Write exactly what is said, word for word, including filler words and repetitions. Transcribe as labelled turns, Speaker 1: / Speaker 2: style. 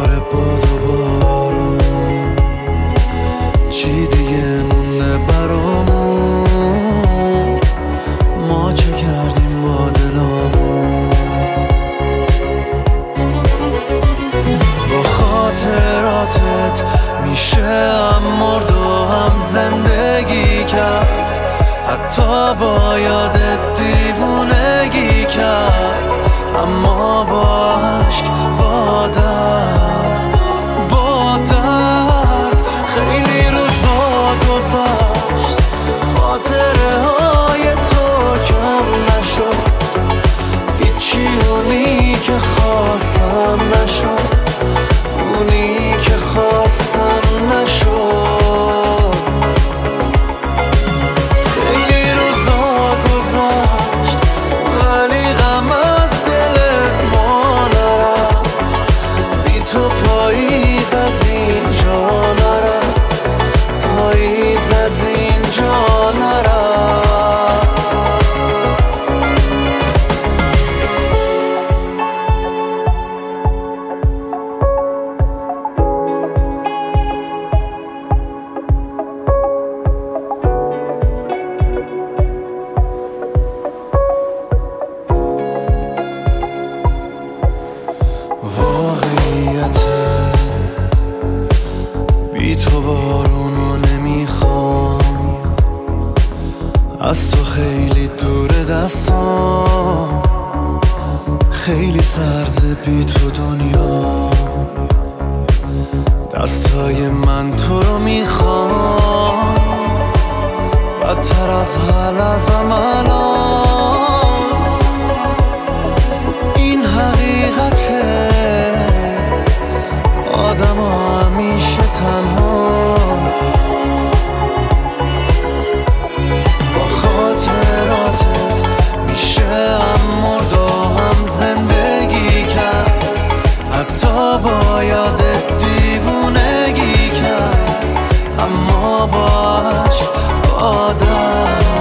Speaker 1: دوباره باد و بارون، چی دیگه مونده برامون؟ ما چه کردیم با دلامون؟ با خاطراتت میشه هم مرد و هم زندگی کرد، حتی با یادت دیوونگی کرد، اما با عشق با درد با درد خیلی روزا گذشت، خاطره های تو کم نشد، هیچی اونی که خواستم نشد، اونی که خواستم نشد. خیلی روزا گذشت ولی غم از دل ما نرفت، بی تو پاییز از اینجا نرفت، پاییز از اینجا نرفت. واقعیته بی تو بارونو نمیخوام، از تو خیلی دور دستام، خیلی سرده بی تو دنیا، دستای من تو رو میخوام، بدتر از هر لحظم الان این حقیقته، آدم ها همیشه تنها، با خاطراتت میشه هم مرد و هم زندگی کرد، حتی با یادت دیوونگی کرد، اما با عشق با درد